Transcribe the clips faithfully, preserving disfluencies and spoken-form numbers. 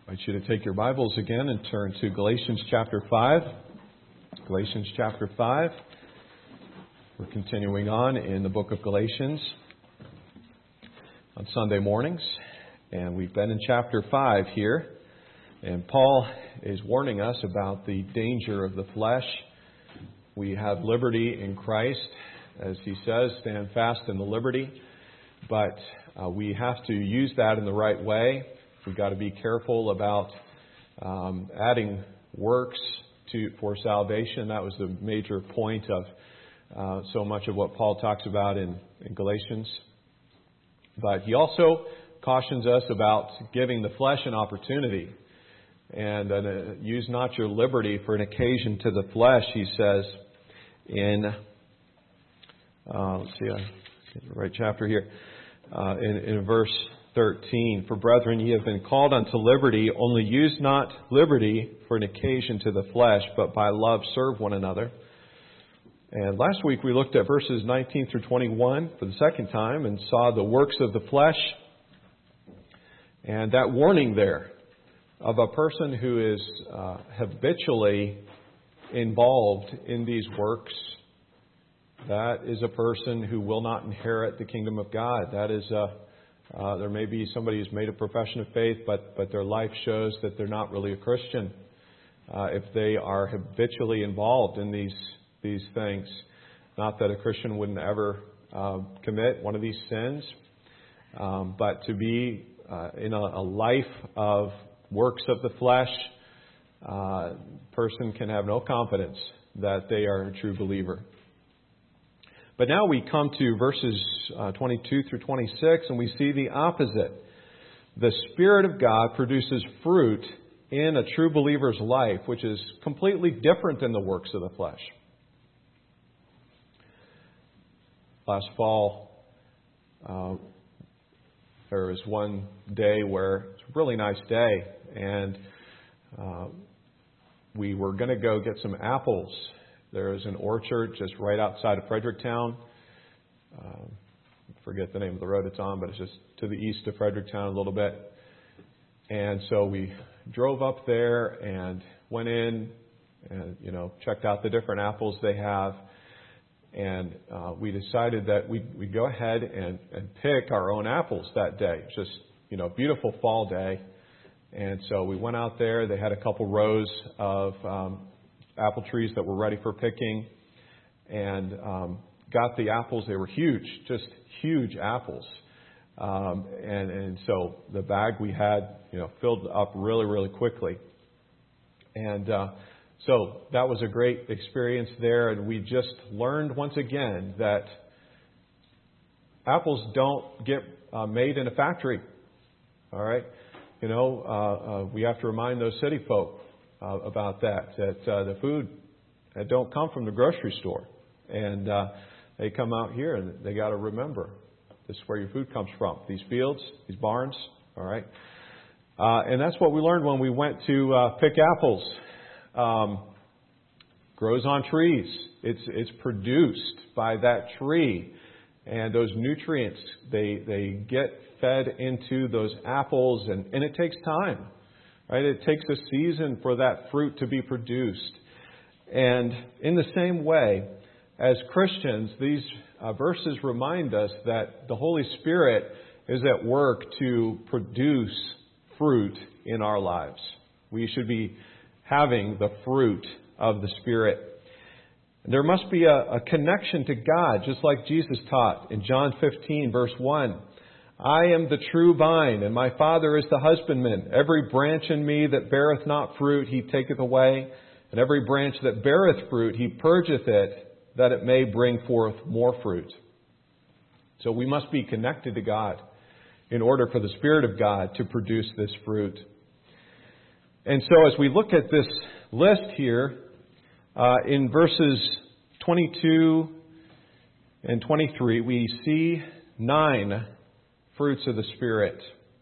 I invite you to take your Bibles again and turn to Galatians chapter five. Galatians chapter five. We're continuing on in the book of Galatians on Sunday mornings. And we've been in chapter five here. And Paul is warning us about the danger of the flesh. We have liberty in Christ. As he says, stand fast in the liberty. But uh, we have to use that in the right way. We've got to be careful about um, adding works to for salvation. That was the major point of uh, so much of what Paul talks about in, in Galatians. But he also cautions us about giving the flesh an opportunity. And uh, use not your liberty for an occasion to the flesh, he says in, uh, let's see, I get the right chapter here, uh, in, in verse thirteen. For brethren, ye have been called unto liberty, only use not liberty for an occasion to the flesh, but by love serve one another. And last week we looked at verses nineteen through twenty-one for the second time and saw the works of the flesh. And that warning there of a person who is uh, habitually involved in these works, that is a person who will not inherit the kingdom of God. That is a Uh, there may be somebody who's made a profession of faith, but, but their life shows that they're not really a Christian. Uh, if they are habitually involved in these these things, not that a Christian wouldn't ever uh, commit one of these sins, um, but to be uh, in a, a life of works of the flesh, uh, person can have no confidence that they are a true believer. But now we come to verses uh, twenty-two through twenty-six, and we see the opposite. The Spirit of God produces fruit in a true believer's life, which is completely different than the works of the flesh. Last fall, uh, there was one day where it's a really nice day, and uh, we were going to go get some apples. There is an orchard just right outside of Fredericktown. Um, I forget the name of the road it's on, but it's just to the east of Fredericktown a little bit. And so we drove up there and went in and, you know, checked out the different apples they have. And uh, we decided that we'd, we'd go ahead and, and pick our own apples that day. It's just, you know, beautiful fall day. And so we went out there. They had a couple rows of um, apple trees that were ready for picking, and um, got the apples. They were huge, just huge apples. Um, and, and so the bag we had, you know, filled up really, really quickly. And uh, so that was a great experience there. And we just learned once again that apples don't get uh, made in a factory. All right. You know, uh, uh, we have to remind those city folk Uh, about that, that uh, the food that don't come from the grocery store. And uh, they come out here and they got to remember this is where your food comes from. These fields, these barns, all right? Uh, and that's what we learned when we went to uh, pick apples. Um, grows on trees. It's it's produced by that tree. And those nutrients, they, they get fed into those apples, and, and it takes time. Right? It takes a season for that fruit to be produced. And in the same way, as Christians, these uh, verses remind us that the Holy Spirit is at work to produce fruit in our lives. We should be having the fruit of the Spirit. There must be a, a connection to God, just like Jesus taught in John fifteen, verse one. I am the true vine, and my Father is the husbandman. Every branch in me that beareth not fruit, he taketh away. And every branch that beareth fruit, he purgeth it, that it may bring forth more fruit. So we must be connected to God in order for the Spirit of God to produce this fruit. And so as we look at this list here, uh, in verses twenty-two and twenty-three, we see nine fruits of the Spirit.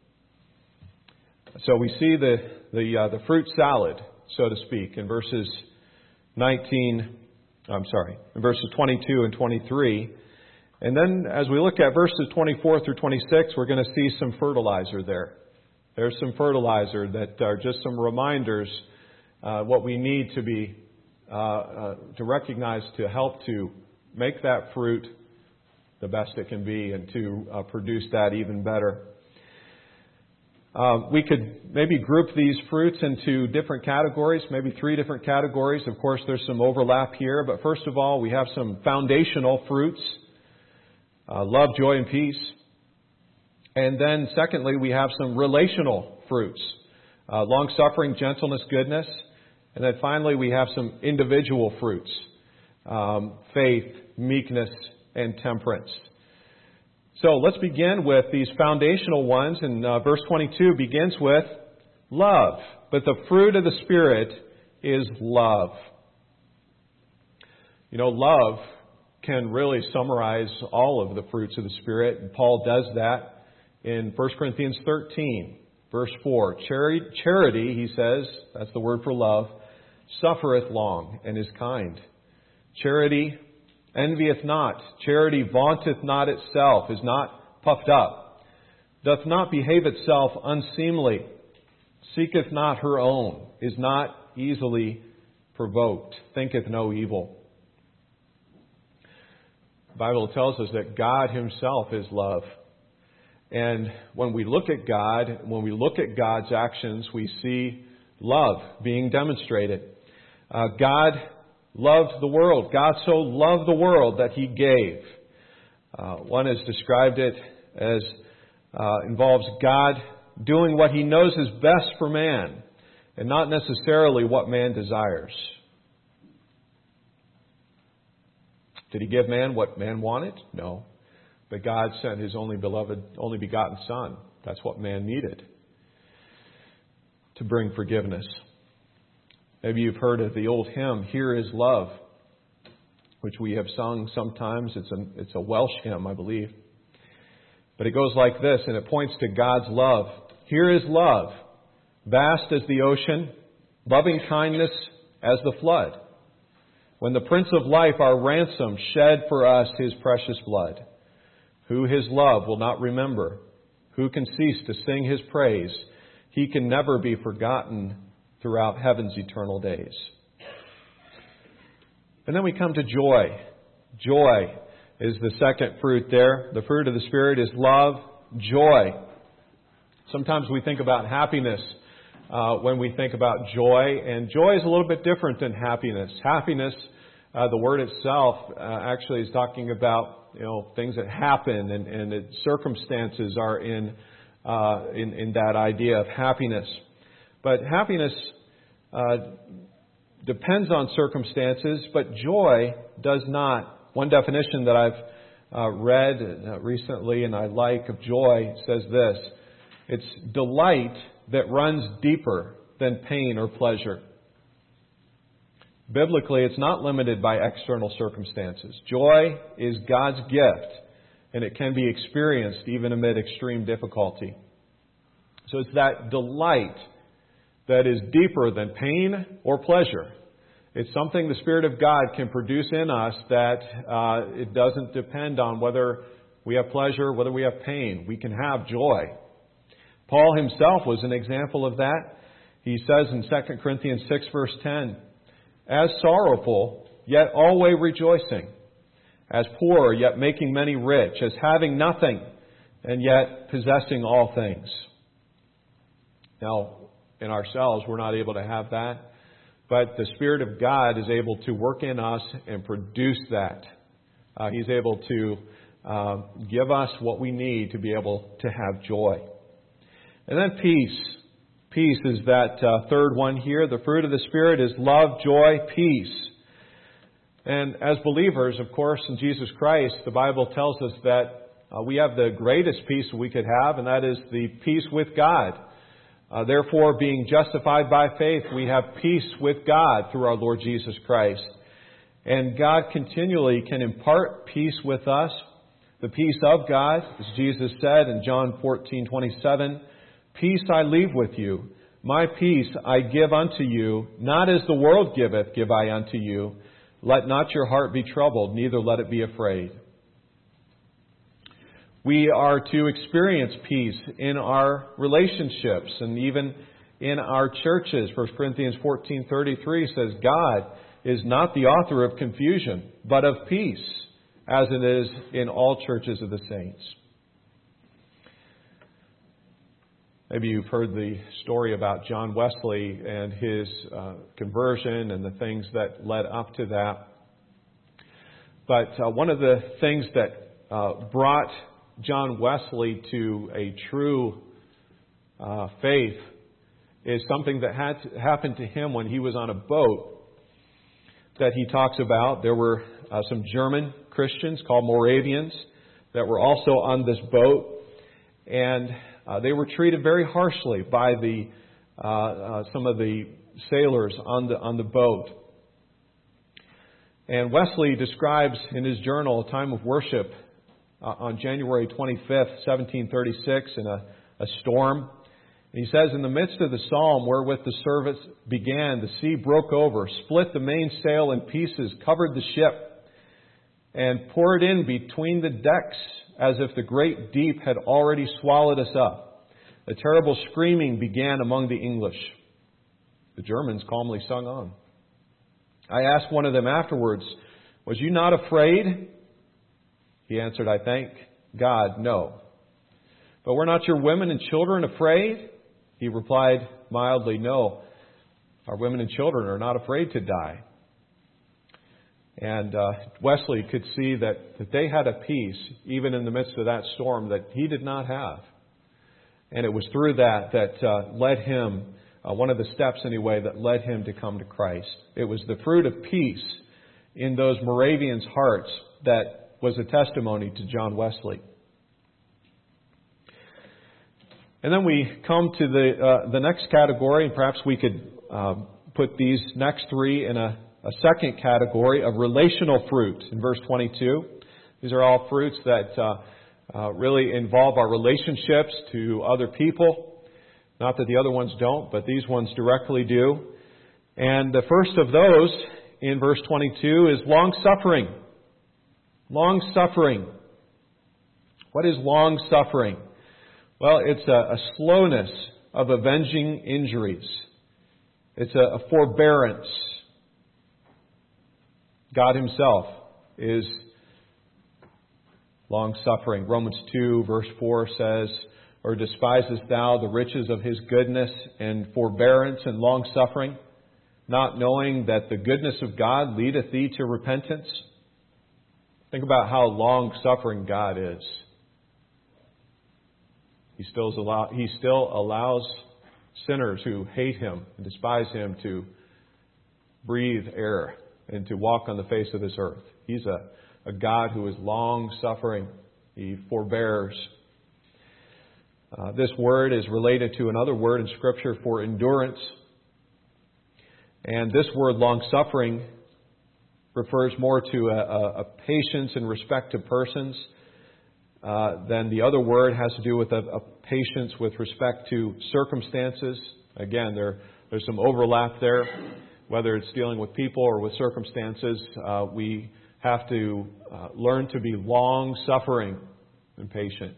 So we see the the uh, the fruit salad, so to speak, in verses nineteen. I'm sorry, in verses twenty-two and twenty-three, and then as we look at verses twenty-four through twenty-six, we're going to see some fertilizer there. There's some fertilizer that are just some reminders uh, what we need to be uh, uh, to recognize to help to make that fruit the best it can be and to uh, produce that even better. Uh, we could maybe group these fruits into different categories, maybe three different categories. Of course, there's some overlap here, but first of all, we have some foundational fruits, uh, love, joy, and peace. And then secondly, we have some relational fruits, uh, long-suffering, gentleness, goodness. And then finally, we have some individual fruits, um, faith, meekness, and temperance. So let's begin with these foundational ones. And uh, verse twenty-two begins with love. But the fruit of the Spirit is love. You know, love can really summarize all of the fruits of the Spirit. And Paul does that in First Corinthians thirteen, verse four. Charity, charity, he says, that's the word for love, suffereth long and is kind. Charity envieth not. Charity vaunteth not itself, is not puffed up, doth not behave itself unseemly, seeketh not her own, is not easily provoked, thinketh no evil. The Bible tells us that God Himself is love. And when we look at God, when we look at God's actions, we see love being demonstrated. Uh, God loved the world. God so loved the world that He gave. Uh, one has described it as uh, involves God doing what He knows is best for man and not necessarily what man desires. Did He give man what man wanted? No. But God sent His only beloved, only begotten Son. That's what man needed to bring forgiveness. Maybe you've heard of the old hymn, Here is Love, which we have sung sometimes. It's a, it's a Welsh hymn, I believe. But it goes like this, and it points to God's love. Here is love, vast as the ocean, loving kindness as the flood. When the Prince of Life, our ransom, shed for us His precious blood. Who His love will not remember? Who can cease to sing His praise? He can never be forgotten throughout heaven's eternal days. And then we come to joy. Joy is the second fruit there. The fruit of the Spirit is love, joy. Sometimes we think about happiness uh, when we think about joy, and joy is a little bit different than happiness. Happiness, uh, the word itself, uh, actually is talking about you know things that happen, and, and it, circumstances are in, uh, in in that idea of happiness. But happiness uh, depends on circumstances, but joy does not. One definition that I've uh, read uh, recently and I like of joy says this: it's delight that runs deeper than pain or pleasure. Biblically, it's not limited by external circumstances. Joy is God's gift, and it can be experienced even amid extreme difficulty. So it's that delight that is deeper than pain or pleasure. It's something the Spirit of God can produce in us that uh, it doesn't depend on whether we have pleasure, whether we have pain. We can have joy. Paul himself was an example of that. He says in Second Corinthians six, verse ten, as sorrowful, yet always rejoicing, as poor, yet making many rich, as having nothing, and yet possessing all things. Now, in ourselves, we're not able to have that, but the Spirit of God is able to work in us and produce that. Uh, he's able to uh, give us what we need to be able to have joy. And then peace. Peace is that uh, third one here. The fruit of the Spirit is love, joy, peace. And as believers, of course, in Jesus Christ, the Bible tells us that uh, we have the greatest peace we could have, and that is the peace with God. Uh, therefore, being justified by faith, we have peace with God through our Lord Jesus Christ. And God continually can impart peace with us, the peace of God, as Jesus said in John fourteen twenty-seven, peace I leave with you, my peace I give unto you, not as the world giveth, give I unto you. Let not your heart be troubled, neither let it be afraid. We are to experience peace in our relationships and even in our churches. First Corinthians fourteen thirty-three says, God is not the author of confusion, but of peace, as it is in all churches of the saints. Maybe you've heard the story about John Wesley and his uh, conversion and the things that led up to that. But uh, one of the things that uh, brought John Wesley to a true uh, faith is something that had to, happened to him when he was on a boat that he talks about. There were uh, some German Christians called Moravians that were also on this boat, and uh, they were treated very harshly by the uh, uh, some of the sailors on the on the boat. And Wesley describes in his journal a time of worship uh, on January twenty-fifth, seventeen thirty-six, in a, a storm. And he says, in the midst of the psalm wherewith the service began, the sea broke over, split the mainsail in pieces, covered the ship, and poured in between the decks as if the great deep had already swallowed us up. A terrible screaming began among the English. The Germans calmly sung on. I asked one of them afterwards, was you not afraid? He answered, I thank God, no. But were not your women and children afraid? He replied mildly, no. Our women and children are not afraid to die. And uh, Wesley could see that, that they had a peace, even in the midst of that storm, that he did not have. And it was through that that uh, led him, uh, one of the steps anyway, that led him to come to Christ. It was the fruit of peace in those Moravians' hearts that was a testimony to John Wesley. And then we come to the uh, the next category, and perhaps we could uh, put these next three in a, a second category of relational fruit in verse twenty-two. These are all fruits that uh, uh, really involve our relationships to other people. Not that the other ones don't, but these ones directly do. And the first of those in verse twenty-two is long-suffering. Long-suffering. What is long-suffering? Well, it's a, a slowness of avenging injuries. It's a, a forbearance. God Himself is long-suffering. Romans two verse four says, or despisest thou the riches of His goodness and forbearance and long-suffering, not knowing that the goodness of God leadeth thee to repentance? Think about how long-suffering God is. He still, allow, he still allows sinners who hate Him and despise Him to breathe air and to walk on the face of this earth. He's a, a God who is long-suffering. He forbears. Uh, this word is related to another word in Scripture for endurance. And this word long-suffering refers more to a, a, a patience in respect to persons. Uh, then the other word has to do with a, a patience with respect to circumstances. Again, there, there's some overlap there. Whether it's dealing with people or with circumstances, uh, we have to uh, learn to be long-suffering and patient.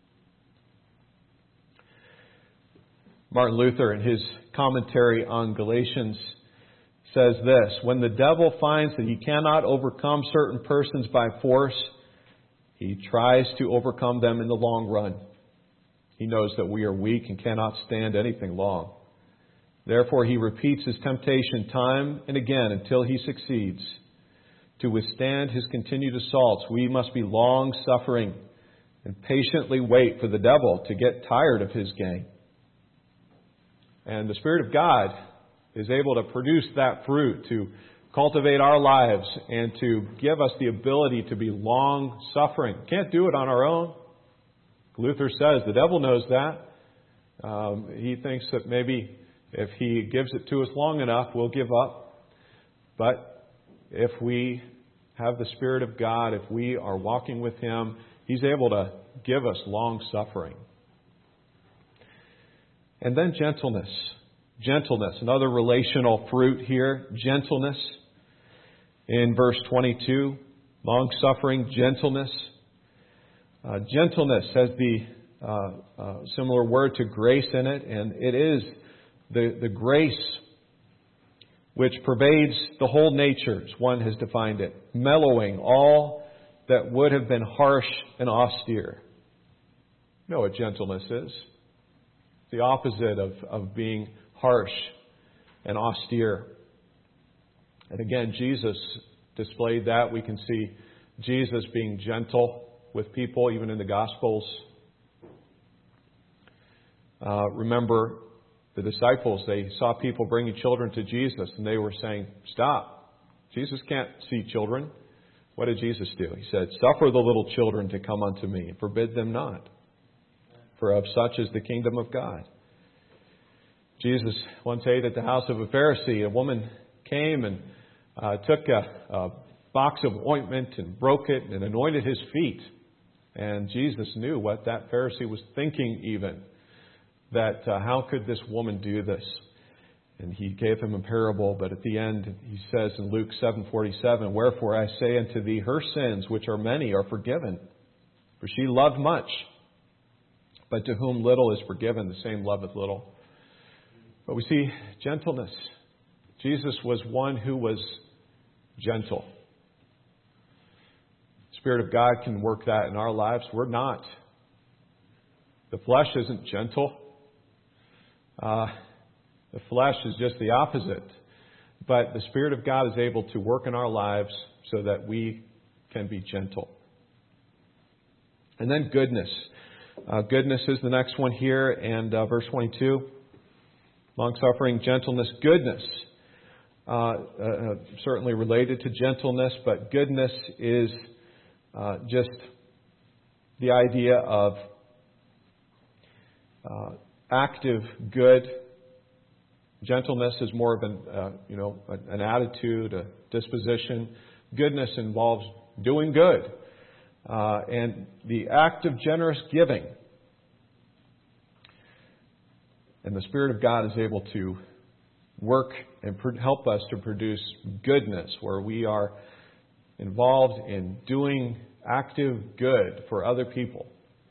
Martin Luther, in his commentary on Galatians, says this, when the devil finds that he cannot overcome certain persons by force, he tries to overcome them in the long run. He knows that we are weak and cannot stand anything long. Therefore, he repeats his temptation time and again until he succeeds. To withstand his continued assaults, we must be long-suffering and patiently wait for the devil to get tired of his game. And the Spirit of God is able to produce that fruit, to cultivate our lives and to give us the ability to be long-suffering. Can't do it on our own. Luther says the devil knows that. Um, he thinks that maybe if he gives it to us long enough, we'll give up. But if we have the Spirit of God, if we are walking with Him, He's able to give us long-suffering. And then gentleness. Gentleness, another relational fruit here, gentleness. In verse twenty-two, long-suffering, gentleness. Uh, gentleness has the uh, uh, similar word to grace in it, and it is the, the grace which pervades the whole nature, as one has defined it, mellowing all that would have been harsh and austere. You know what gentleness is? The opposite of, of being harsh and austere. And again, Jesus displayed that. We can see Jesus being gentle with people, even in the Gospels. Uh, remember the disciples, they saw people bringing children to Jesus, and they were saying, "Stop. Jesus can't see children." What did Jesus do? He said, "Suffer the little children to come unto me, and forbid them not. For of such is the kingdom of God." Jesus once ate at the house of a Pharisee. A woman came and uh, took a, a box of ointment and broke it and anointed his feet. And Jesus knew what that Pharisee was thinking even. That uh, how could this woman do this? And he gave him a parable, but at the end he says in Luke seven forty-seven, "Wherefore I say unto thee, her sins, which are many, are forgiven. For she loved much. But to whom little is forgiven, the same loveth little." But we see gentleness. Jesus was one who was gentle. The Spirit of God can work that in our lives. We're not. The flesh isn't gentle. Uh, the flesh is just the opposite. But the Spirit of God is able to work in our lives so that we can be gentle. And then goodness. Uh, goodness is the next one here, and uh, verse twenty-two. Long-suffering, gentleness, goodness. Uh, uh, certainly related to gentleness, but goodness is uh, just the idea of uh, active good. Gentleness is more of an, uh, you know, an attitude, a disposition. Goodness involves doing good. Uh, and the act of generous giving. And the Spirit of God is able to work and help us to produce goodness, where we are involved in doing active good for other people.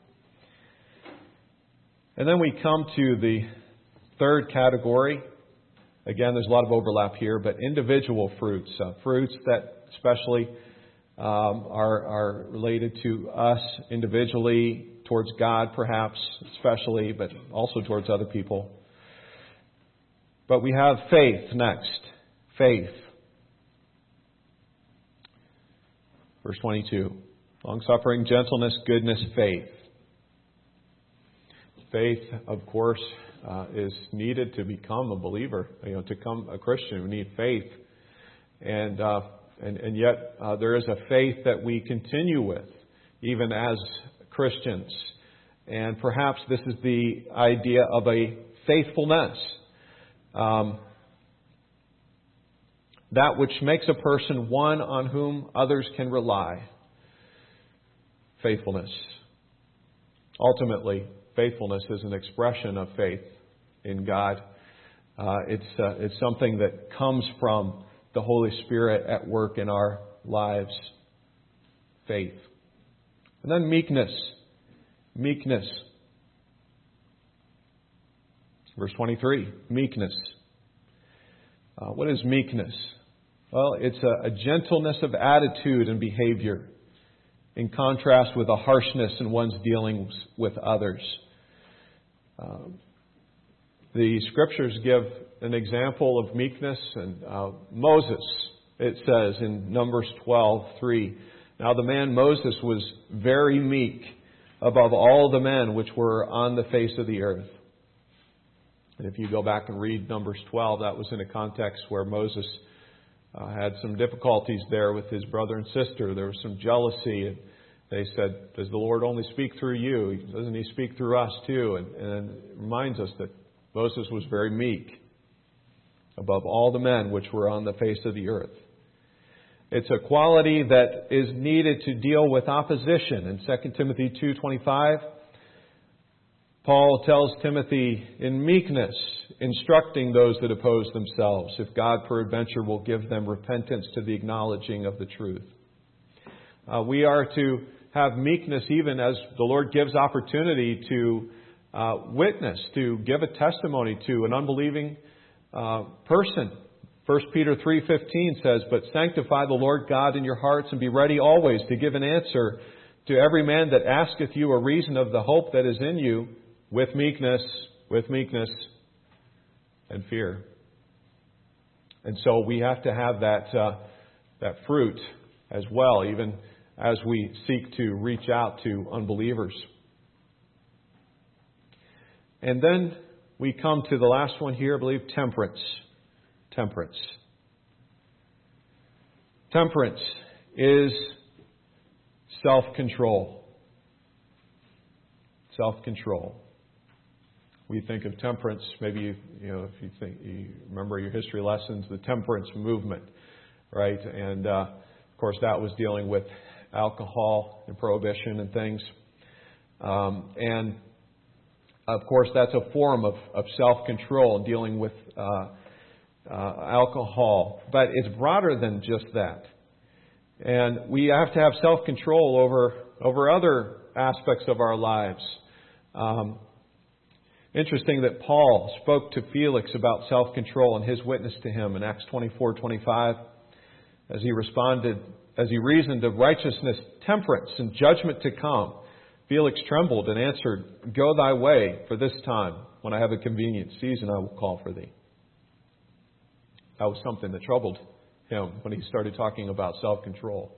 And then we come to the third category. Again, there's a lot of overlap here, but individual fruits. Uh, fruits that especially um, are, are related to us individually, towards God perhaps, especially, but also towards other people. But we have faith next. Faith. Verse twenty-two. Long-suffering, gentleness, goodness, faith. Faith, of course, uh, is needed to become a believer. You know, to become a Christian, we need faith. And uh, and, and yet uh, there is a faith that we continue with, even as Christians. And perhaps this is the idea of a faithfulness. Um, that which makes a person one on whom others can rely. Faithfulness. Ultimately, faithfulness is an expression of faith in God. Uh, it's uh, it's something that comes from the Holy Spirit at work in our lives. Faith. And then meekness. Meekness. Verse twenty-three. Meekness. Uh, what is meekness? Well, it's a, a gentleness of attitude and behavior, in contrast with a harshness in one's dealings with others. Uh, the Scriptures give an example of meekness, and uh, Moses, it says in Numbers twelve three, "Now the man Moses was very meek above all the men which were on the face of the earth." And if you go back and read Numbers twelve, that was in a context where Moses uh, had some difficulties there with his brother and sister. There was some jealousy, and they said, "Does the Lord only speak through you? Doesn't He speak through us too?" And, and it reminds us that Moses was very meek above all the men which were on the face of the earth. It's a quality that is needed to deal with opposition. In Second Timothy two twenty-five, Paul tells Timothy, in meekness, instructing those that oppose themselves, if God peradventure will give them repentance to the acknowledging of the truth. Uh, we are to have meekness even as the Lord gives opportunity to uh, witness, to give a testimony to an unbelieving uh, person. First Peter three fifteen says, "But sanctify the Lord God in your hearts, and be ready always to give an answer to every man that asketh you a reason of the hope that is in you, with meekness, with meekness and fear." And so we have to have that uh, that fruit as well, even as we seek to reach out to unbelievers. And then we come to the last one here, I believe, temperance. Temperance. Temperance is self-control. Self-control. We think of temperance, maybe you, you know, if you think you remember your history lessons, the temperance movement, right? And uh, of course, that was dealing with alcohol and prohibition and things. Um, and of course, that's a form of, of self-control, dealing with uh, uh, alcohol. But it's broader than just that. And we have to have self-control over over other aspects of our lives. Um, interesting that Paul spoke to Felix about self-control in his witness to him in Acts twenty-four twenty-five, as he responded, as he reasoned of righteousness, temperance, and judgment to come. Felix trembled and answered, "Go thy way, for this time, when I have a convenient season, I will call for thee." That was something that troubled him when he started talking about self-control.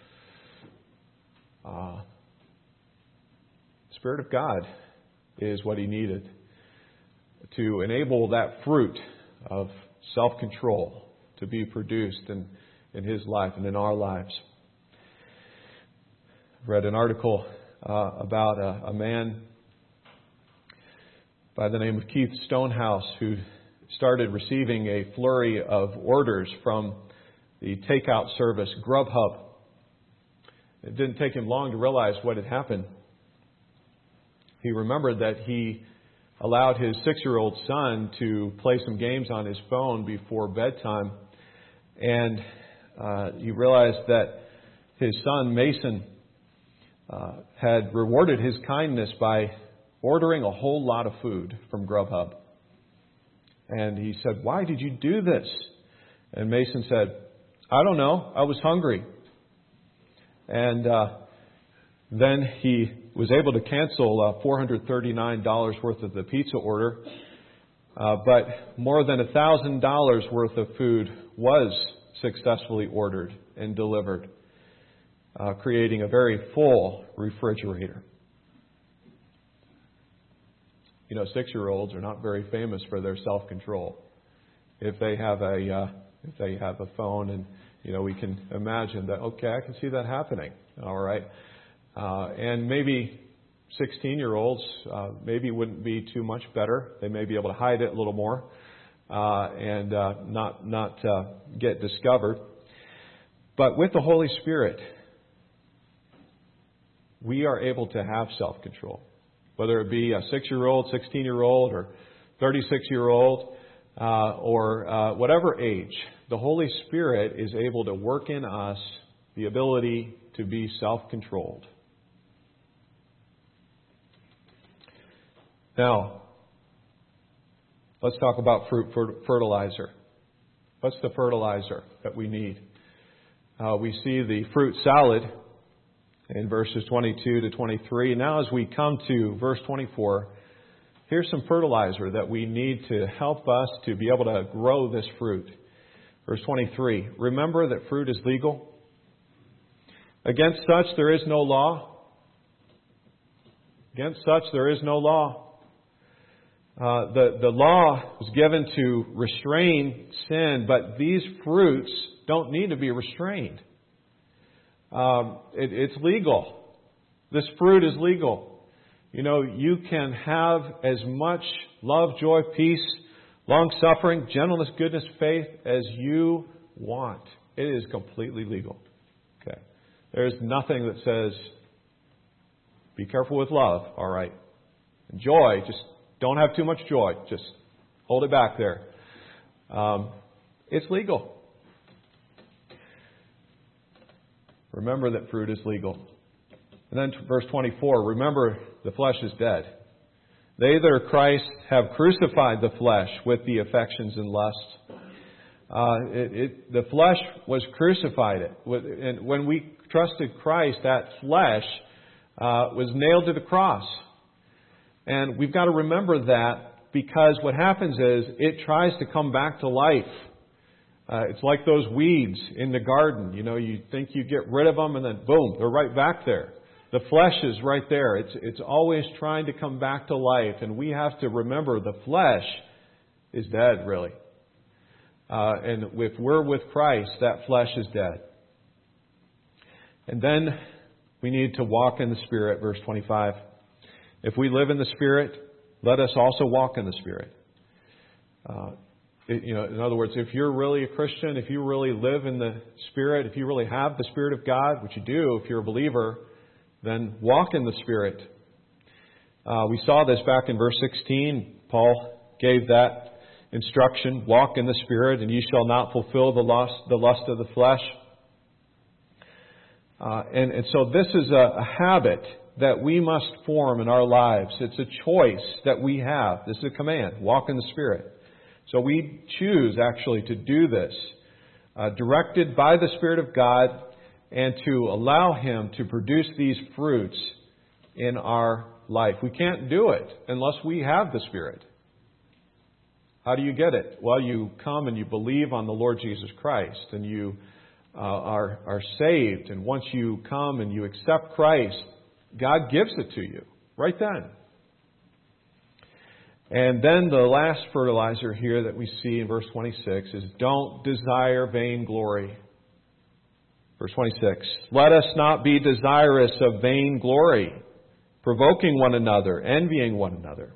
Uh, Spirit of God is what he needed to enable that fruit of self-control to be produced in, in his life and in our lives. I read an article uh, about a, a man by the name of Keith Stonehouse who started receiving a flurry of orders from the takeout service Grubhub. It didn't take him long to realize what had happened. He remembered that he allowed his six-year-old son to play some games on his phone before bedtime. And uh, he realized that his son, Mason, uh, had rewarded his kindness by ordering a whole lot of food from Grubhub. And he said, "Why did you do this?" And Mason said, "I don't know. I was hungry." And uh, then he was able to cancel uh, four hundred thirty-nine dollars worth of the pizza order. Uh, but more than one thousand dollars worth of food was successfully ordered and delivered, uh, creating a very full refrigerator. You know, six-year-olds are not very famous for their self-control. If they have a uh, if they have a phone, and you know, we can imagine that. Okay, I can see that happening. All right, uh, and maybe sixteen-year-olds uh, maybe wouldn't be too much better. They may be able to hide it a little more uh, and uh, not not uh, get discovered. But with the Holy Spirit, we are able to have self-control. Whether it be a six-year-old, sixteen-year-old, or thirty-six-year-old, uh, or uh, whatever age, the Holy Spirit is able to work in us the ability to be self-controlled. Now, let's talk about fruit fertilizer. What's the fertilizer that we need? Uh, we see the fruit salad in verses twenty-two to twenty-three. Now as we come to verse twenty-four, here's some fertilizer that we need to help us to be able to grow this fruit. Verse twenty-three, remember that fruit is legal. Against such there is no law. Against such there is no law. Uh, the, the law was given to restrain sin, but these fruits don't need to be restrained. Um, it, it's legal. This fruit is legal. You know, you can have as much love, joy, peace, long-suffering, gentleness, goodness, faith as you want. It is completely legal. Okay. There's nothing that says, be careful with love. All right. And joy, just don't have too much joy. Just hold it back there. Um, it's legal. Remember that fruit is legal. And then verse twenty-four, remember the flesh is dead. They that are Christ have crucified the flesh with the affections and lusts. Uh, it, it, the flesh was crucified. It, and when we trusted Christ, that flesh uh, was nailed to the cross. And we've got to remember that, because what happens is it tries to come back to life. Uh, it's like those weeds in the garden. You know, you think you get rid of them and then boom, they're right back there. The flesh is right there. It's, it's always trying to come back to life. And we have to remember the flesh is dead, really. Uh, and if we're with Christ, that flesh is dead. And then we need to walk in the Spirit, verse twenty-five. If we live in the Spirit, let us also walk in the Spirit. Uh, it, you know, in other words, if you're really a Christian, if you really live in the Spirit, if you really have the Spirit of God, which you do if you're a believer, then walk in the Spirit. Uh, we saw this back in verse sixteen. Paul gave that instruction, walk in the Spirit, and ye shall not fulfill the lust, the lust of the flesh. Uh, and, and so this is a, a habit that we must form in our lives. It's a choice that we have. This is a command, walk in the Spirit. So we choose actually to do this, uh, directed by the Spirit of God, and to allow Him to produce these fruits in our life. We can't do it unless we have the Spirit. How do you get it? Well, you come and you believe on the Lord Jesus Christ, and you uh, are, are saved. And once you come and you accept Christ, God gives it to you right then. And then the last fertilizer here that we see in verse twenty-six is don't desire vainglory. Verse twenty-six, let us not be desirous of vainglory, provoking one another, envying one another.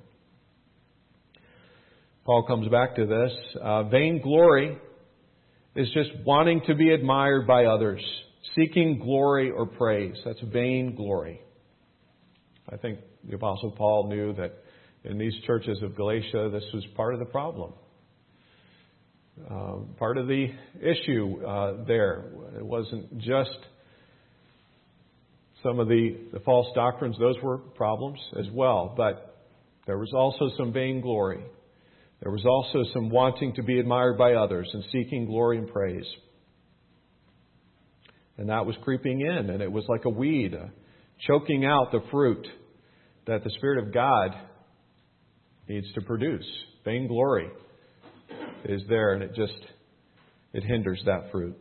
Paul comes back to this. Uh, vainglory is just wanting to be admired by others, seeking glory or praise. That's vainglory. I think the Apostle Paul knew that in these churches of Galatia, this was part of the problem. Uh, part of the issue uh, there. It wasn't just some of the, the false doctrines. Those were problems as well. But there was also some vainglory. There was also some wanting to be admired by others and seeking glory and praise. And that was creeping in, and it was like a weed, uh, choking out the fruit that the Spirit of God needs to produce. Vainglory is there, and it just, it hinders that fruit.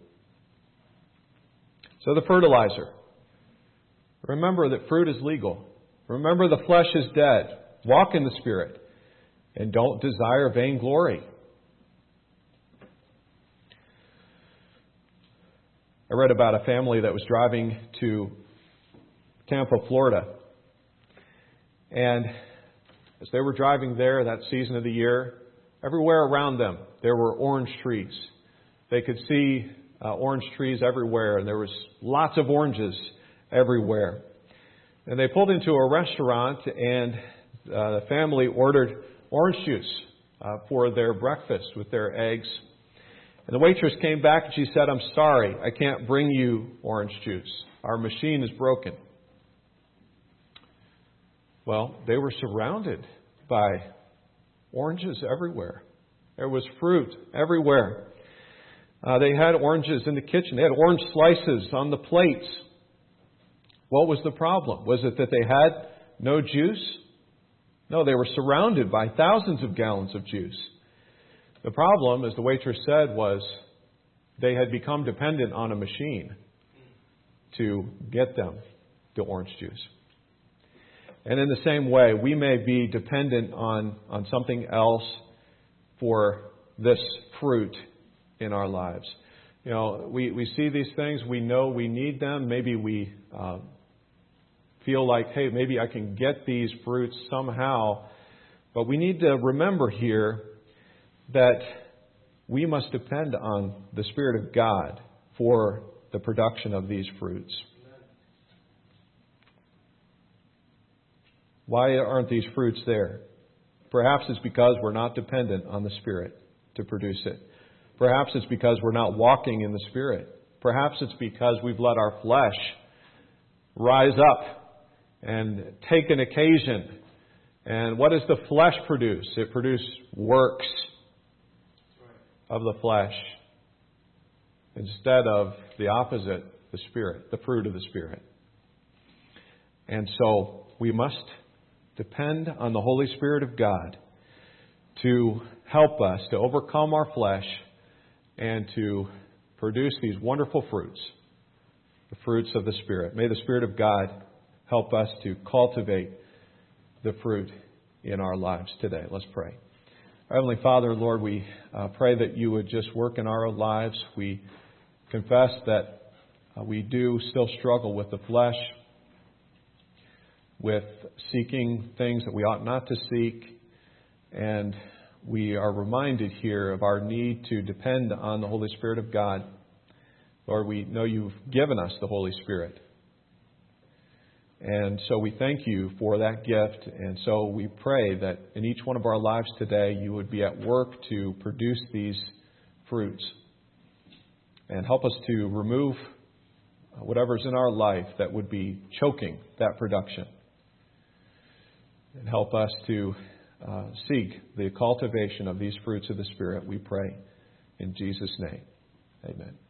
So the fertilizer. Remember that fruit is legal. Remember the flesh is dead. Walk in the Spirit. And don't desire vainglory. I read about a family that was driving to Tampa, Florida. And as they were driving there that season of the year, everywhere around them, there were orange trees. They could see uh, orange trees everywhere, and there was lots of oranges everywhere. And they pulled into a restaurant, and uh, the family ordered orange juice uh, for their breakfast with their eggs. And the waitress came back and she said, I'm sorry, I can't bring you orange juice. Our machine is broken. Well, they were surrounded by oranges everywhere. There was fruit everywhere. Uh, they had oranges in the kitchen. They had orange slices on the plates. What was the problem? Was it that they had no juice? No, they were surrounded by thousands of gallons of juice. The problem, as the waitress said, was they had become dependent on a machine to get them the orange juice. And in the same way, we may be dependent on, on something else for this fruit in our lives. You know, we, we see these things, we know we need them, maybe we uh, feel like, hey, maybe I can get these fruits somehow. But we need to remember here that we must depend on the Spirit of God for the production of these fruits. Why aren't these fruits there? Perhaps it's because we're not dependent on the Spirit to produce it. Perhaps it's because we're not walking in the Spirit. Perhaps it's because we've let our flesh rise up and take an occasion. And what does the flesh produce? It produces works of the flesh instead of the opposite, the Spirit, the fruit of the Spirit. And so we must depend on the Holy Spirit of God to help us to overcome our flesh and to produce these wonderful fruits, the fruits of the Spirit. May the Spirit of God help us to cultivate the fruit in our lives today. Let's pray. Our Heavenly Father, Lord, we uh, pray that you would just work in our lives. We confess that uh, we do still struggle with the flesh, with seeking things that we ought not to seek. And we are reminded here of our need to depend on the Holy Spirit of God. Lord, we know you've given us the Holy Spirit. And so we thank you for that gift. And so we pray that in each one of our lives today, you would be at work to produce these fruits. And help us to remove whatever's in our life that would be choking that production. And help us to uh, seek the cultivation of these fruits of the Spirit, we pray. In Jesus' name, amen.